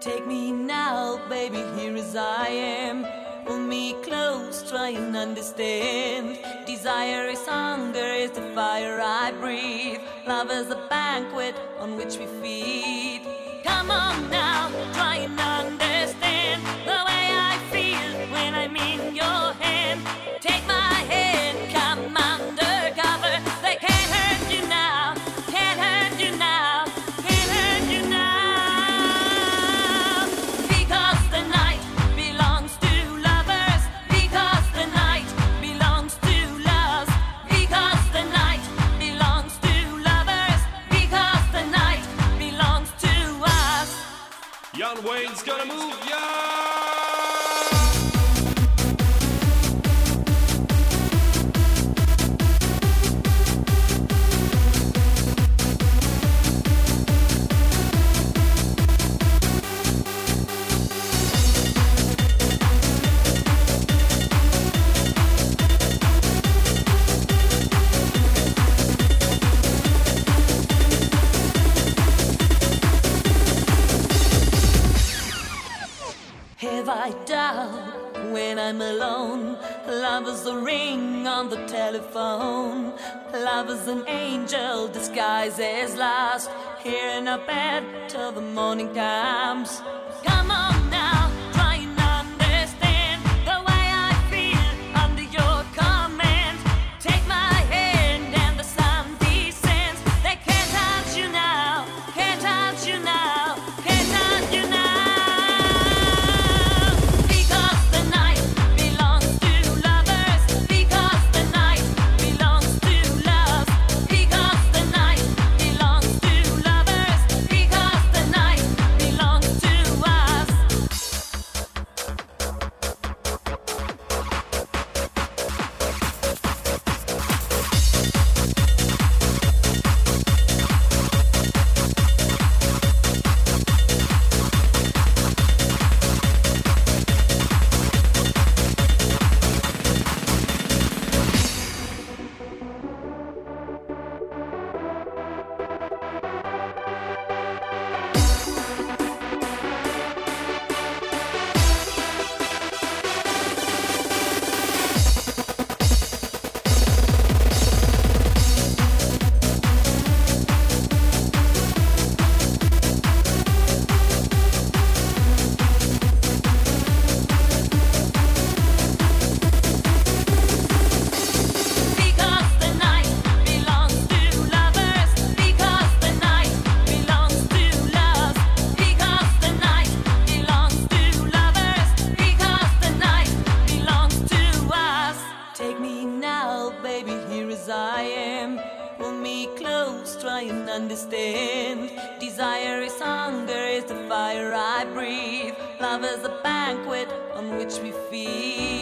Take me now, baby, here as I am. Pull me close, try and understand. Desire is hunger, is the fire I breathe. Love is a banquet on which we feed. Come on now, try and understand the way I feel when I'm in your hand. Take my hand, come undercover. They can't hurt you now, can't hurt you now, can't hurt you now. Because the night belongs to lovers. Because the night belongs to loves. Because the night belongs to lovers. Because the night belongs to us. Jan Wayne's gonna move, yeah! Have I doubt when I'm alone? Love is a ring on the telephone. Love is an angel disguised as lost, here in a bed till the morning comes. Come on now, try and understand the way I feel under your command. Take my hand and the sun descends. They can't touch you now, can't touch you now, can't touch you now. Baby, here as I am. Pull me close, try and understand. Desire is hunger, is the fire I breathe. Love is a banquet on which we feed.